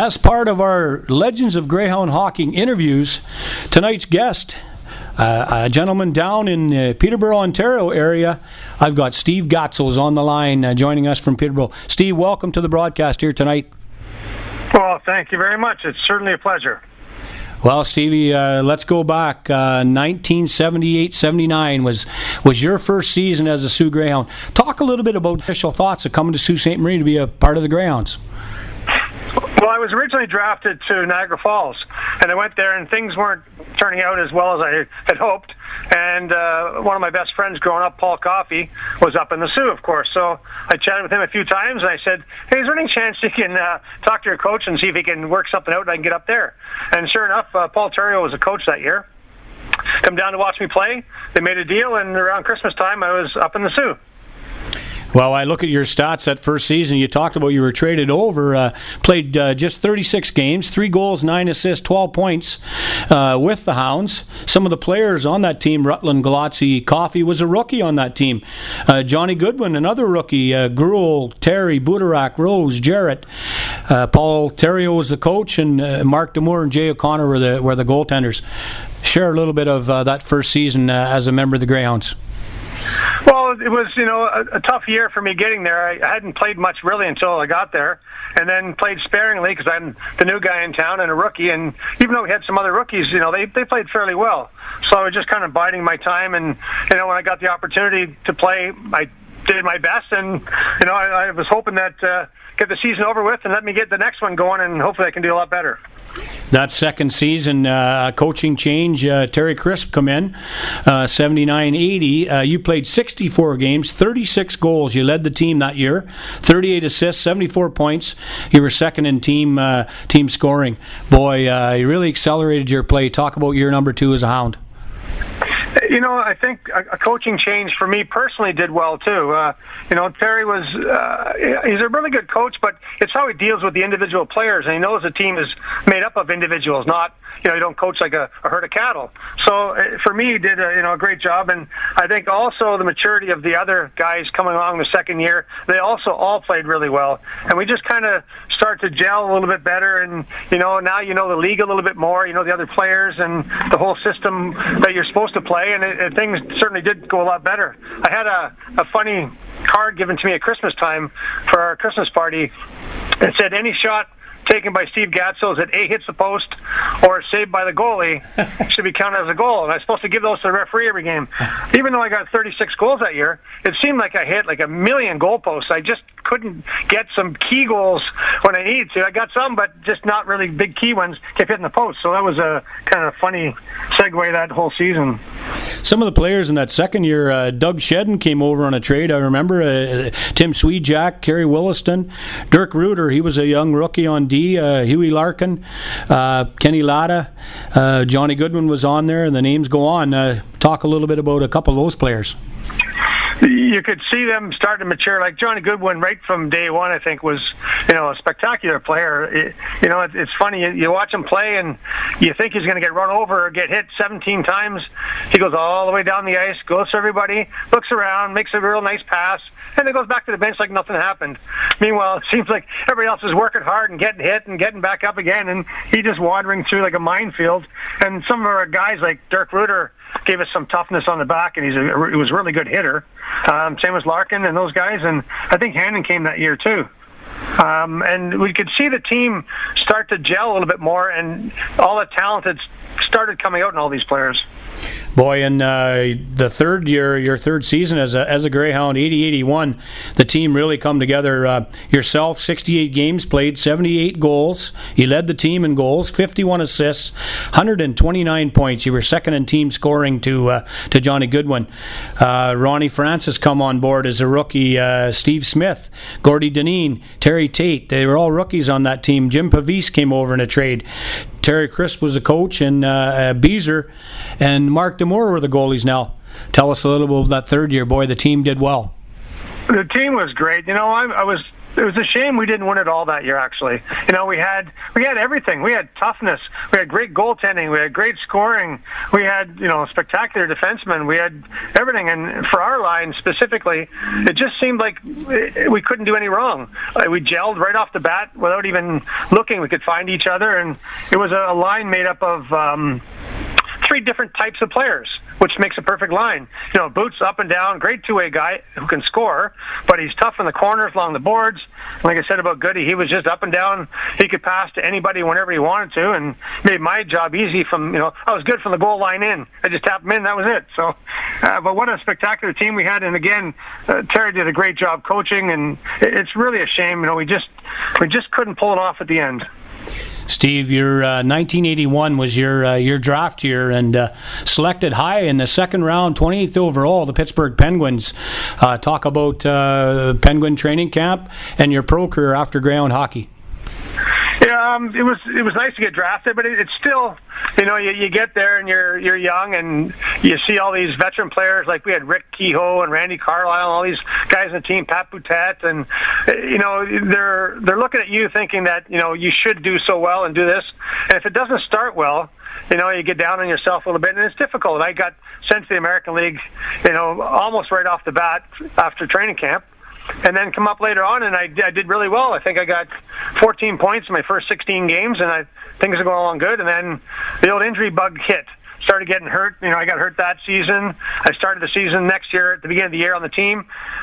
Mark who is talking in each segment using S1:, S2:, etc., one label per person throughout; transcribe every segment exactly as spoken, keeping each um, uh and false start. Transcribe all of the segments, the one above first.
S1: As part of our Legends of Greyhound Hockey interviews, tonight's guest, uh, a gentleman down in uh, Peterborough, Ontario area, I've got Steve Gatzels on the line uh, joining us from Peterborough. Steve, welcome to the broadcast here tonight.
S2: Well, thank you very much. It's certainly a pleasure.
S1: Well, Stevie, uh, let's go back. Uh, nineteen seventy-eight seventy-nine was was your first season as a Sault Greyhound. Talk a little bit about initial thoughts of coming to Sault Ste. Marie to be a part of the Greyhounds.
S2: Well, I was originally drafted to Niagara Falls, and I went there, and things weren't turning out as well as I had hoped. And uh, one of my best friends growing up, Paul Coffey, was up in the Sault, of course. So I chatted with him a few times, and I said, hey, is there any chance you can uh, talk to your coach and see if he can work something out and I can get up there? And sure enough, uh, Paul Terrio was a coach that year. Come down to watch me play. They made a deal, and around Christmas time, I was up in the Sault.
S1: Well, I look at your stats that first season. You talked about you were traded over, uh, played uh, just thirty-six games, three goals, nine assists, twelve points uh, with the Hounds. Some of the players on that team, Rutland, Galazzi, Coffey was a rookie on that team. Uh, Johnny Goodwin, another rookie. Uh, Gruel, Terry, Budarak, Rose, Jarrett. Uh, Paul Terrio was the coach, and uh, Mark Demore and Jay O'Connor were the were the goaltenders. Share a little bit of uh, that first season uh, as a member of the Greyhounds.
S2: Well, it was, you know, a, a tough year for me getting there. I, I hadn't played much really until I got there, and then played sparingly because I'm the new guy in town and a rookie. And even though we had some other rookies, you know, they they played fairly well. So I was just kind of biding my time. And you know, when I got the opportunity to play, I did my best. And you know, I, I was hoping that uh, get the season over with and let me get the next one going, and hopefully I can do a lot better.
S1: That second season, uh, coaching change, uh, Terry Crisp come in, uh, seventy-nine eighty. Uh, you played sixty-four games, thirty-six goals. You led the team that year, thirty-eight assists, seventy-four points. You were second in team uh, team scoring. Boy, uh, you really accelerated your play. Talk about year number two as a Hound.
S2: You know, I think a, a coaching change for me personally did well too. Uh, you know, Terry was, uh, he's a really good coach, but it's how he deals with the individual players, and he knows the team is made up of individuals, not, you know, you don't coach like a, a herd of cattle. So uh, for me, he did a, you know, a great job, and I think also the maturity of the other guys coming along the second year, they also all played really well, and we just kind of start to gel a little bit better, and, you know, now you know the league a little bit more, you know the other players and the whole system that you're supposed to play, and, it, and things certainly did go a lot better. I had a, a funny card given to me at Christmas time for our Christmas party. It said any shot taken by Steve Gatzels that A, hits the post or is saved by the goalie should be counted as a goal. And I was supposed to give those to the referee every game. Even though I got thirty-six goals that year, it seemed like I hit like a million goal posts. I just couldn't get some key goals when I needed to. I got some, but just not really big key ones, kept hitting the post. So that was a kind of funny segue that whole season.
S1: Some of the players in that second year, uh, Doug Shedden came over on a trade. I remember uh, Tim Sweetjack, Kerry Williston, Dirk Reuter, he was a young rookie on D, uh, Huey Larkin, uh, Kenny Latta, uh, Johnny Goodwin was on there, and the names go on. Uh, talk a little bit about a couple of those players.
S2: You could see them start to mature. Like Johnny Goodwin, right from day one, I think was, you know, a spectacular player. It, you know, it, it's funny. You, you watch him play, and you think he's going to get run over or get hit seventeen times. He goes all the way down the ice, goes to everybody, looks around, makes a real nice pass, and then goes back to the bench like nothing happened. Meanwhile, it seems like everybody else is working hard and getting hit and getting back up again, and he just wandering through like a minefield. And some of our guys like Dirk Reuter gave us some toughness on the back, and he's a, he was a really good hitter. Um, same as Larkin and those guys, and I think Hannon came that year too. Um, and we could see the team start to gel a little bit more, and all the talent had started coming out in all these players.
S1: Boy, in uh, the third year, your third season as a as a Greyhound, eighty eighty-one, the team really come together. Uh, yourself, sixty-eight games played, seventy-eight goals. You led the team in goals, fifty-one assists, one hundred twenty-nine points. You were second in team scoring to uh, to Johnny Goodwin. Uh, Ronnie Francis come on board as a rookie. Uh, Steve Smith, Gordy Dineen, Terry Tate. They were all rookies on that team. Jim Pavis came over in a trade. Terry Crisp was the coach, and uh, Beezer and Mark Demore were the goalies now. Tell us a little bit about that third year. Boy, the team did well.
S2: The team was great. You know, I, I was it was a shame we didn't win it all that year. Actually, you know, we had we had everything. We had toughness. We had great goaltending. We had great scoring. We had, you know, spectacular defensemen. We had everything. And for our line specifically, it just seemed like we couldn't do any wrong. We gelled right off the bat without even looking. We could find each other, and it was a line made up of um, three different types of players, which makes a perfect line. You know, Boots up and down, great two-way guy who can score, but he's tough in the corners along the boards. Like I said about Goody, he was just up and down. He could pass to anybody whenever he wanted to, and made my job easy. From, you know, I was good from the goal line in. I just tapped him in, that was it. So, uh, but what a spectacular team we had. And again, uh, Terry did a great job coaching, and it's really a shame. You know, we just we just couldn't pull it off at the end.
S1: Steve, your uh, nineteen eighty-one was your uh, your draft year, and uh, selected high in the second round, twenty-eighth overall, the Pittsburgh Penguins. Uh, talk about uh, Penguin training camp and your pro career after Greyhound hockey.
S2: Yeah, um, it was it was nice to get drafted, but it, it's still, you know, you, you get there and you're you're young, and you see all these veteran players, like we had Rick Kehoe and Randy Carlyle, and all these guys in the team, Pat Boutet, and you know, they're they're looking at you thinking that, you know, you should do so well and do this, and if it doesn't start well, you know, you get down on yourself a little bit, and it's difficult. I got sent to the American League, you know, almost right off the bat after training camp. And then come up later on, and I, I did really well. I think I got fourteen points in my first sixteen games, and I, things are going along good. And then the old injury bug hit. Started getting hurt. You know, I got hurt that season. I started the season next year at the beginning of the year on the team.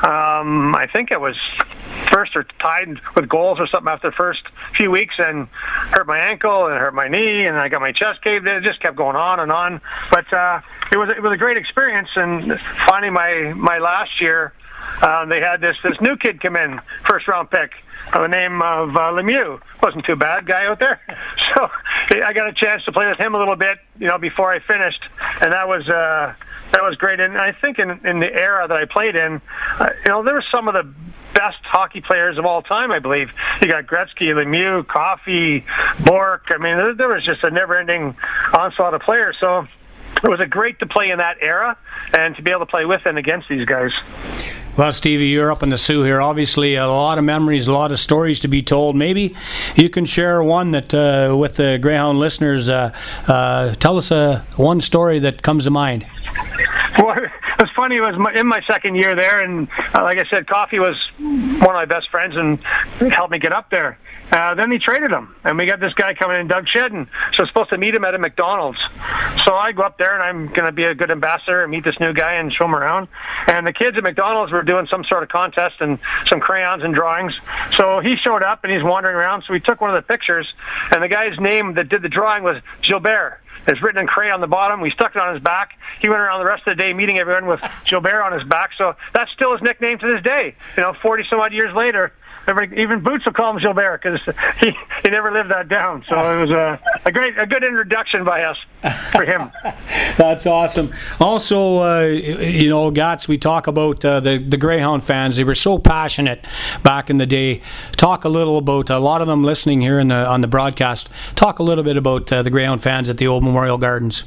S2: Um, I think it was first or tied with goals or something after the first few weeks, and hurt my ankle and hurt my knee, and I got my chest caved in. It just kept going on and on. But uh, it was it was a great experience. And finally, my my last year, Uh, they had this this new kid come in, first round pick, by the name of uh, Lemieux. Wasn't too bad, guy out there. So I got a chance to play with him a little bit, you know, before I finished, and that was uh, that was great. And I think in in the era that I played in, uh, you know, there were some of the best hockey players of all time, I believe. You got Gretzky, Lemieux, Coffey, Bourque. I mean, there, there was just a never-ending onslaught of players. So it was a great to play in that era and to be able to play with and against these guys.
S1: Well, Stevie, you're up in the Sioux here. Obviously, a lot of memories, a lot of stories to be told. Maybe you can share one that uh, with the Greyhound listeners. Uh, uh, tell us uh, one story that comes to mind.
S2: Well, it was funny. It was my, in my second year there, and uh, like I said, Coffey was one of my best friends and helped me get up there. Uh, then he traded him, and we got this guy coming in, Doug Shedden. So I was supposed to meet him at a McDonald's. So I go up there, and I'm going to be a good ambassador and meet this new guy and show him around. And the kids at McDonald's were doing some sort of contest and some crayons and drawings. So he showed up, and he's wandering around. So we took one of the pictures, and the guy's name that did the drawing was Gilbert. It's written in crayon on the bottom. We stuck it on his back. He went around the rest of the day meeting everyone with Gilbert on his back. So that's still his nickname to this day. You know, forty some odd years later, even Boots will call him Gilbert because he, he never lived that down. So it was a, a great, a good introduction by us for him.
S1: That's awesome. Also, uh, you know, Gats, we talk about uh, the the Greyhound fans. They were so passionate back in the day. Talk a little about a lot of them listening here in the on the broadcast. Talk a little bit about uh, the Greyhound fans at the old Memorial Gardens.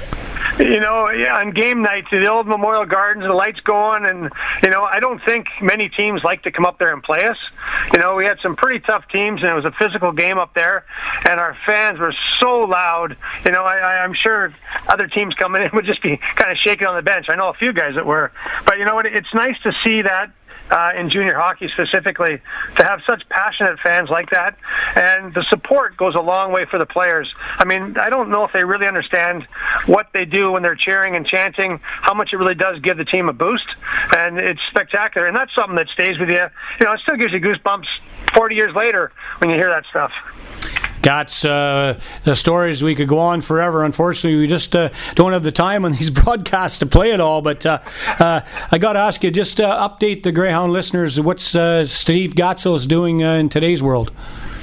S2: You know, yeah, on game nights, the old Memorial Gardens, the lights go on, and, you know, I don't think many teams like to come up there and play us. You know, we had some pretty tough teams, and it was a physical game up there, and our fans were so loud. You know, I, I, I'm sure other teams coming in would just be kind of shaking on the bench. I know a few guys that were. But, you know what, it's nice to see that. Uh, in junior hockey specifically, to have such passionate fans like that, and the support goes a long way for the players. I mean, I don't know if they really understand what they do when they're cheering and chanting, how much it really does give the team a boost, and it's spectacular, and that's something that stays with you. You know, it still gives you goosebumps forty years later when you hear that stuff.
S1: Gats, uh, the stories, we could go on forever. Unfortunately, we just uh, don't have the time on these broadcasts to play it all. But uh, uh, I got to ask you, just uh, update the Greyhound listeners. What's uh, Steve Gatsos doing uh, in today's world?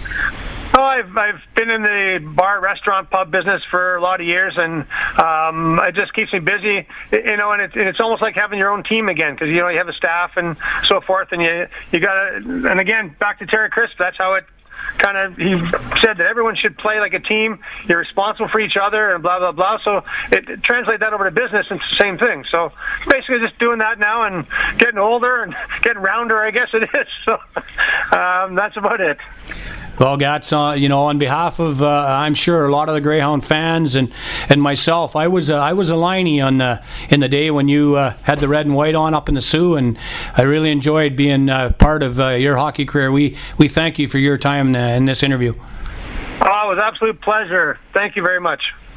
S2: Oh, I've I've been in the bar, restaurant, pub business for a lot of years, and um, it just keeps me busy. You know, and it's it's almost like having your own team again, because you know you have a staff and so forth, and you you got to. And again, back to Terry Crisp, that's how it kind of he said that everyone should play like a team. You're responsible for each other, and blah blah blah. So it, it translate that over to business, and it's the same thing. So basically, just doing that now and getting older and getting rounder, I guess it is. So um, that's about it.
S1: Well, Gats, uh, you know, on behalf of, uh, I'm sure, a lot of the Greyhound fans and, and myself, I was uh, I was a liney on the in the day when you uh, had the red and white on up in the Sioux, and I really enjoyed being uh, part of uh, your hockey career. We we thank you for your time in, uh, in this interview.
S2: Oh, it was an absolute pleasure. Thank you very much.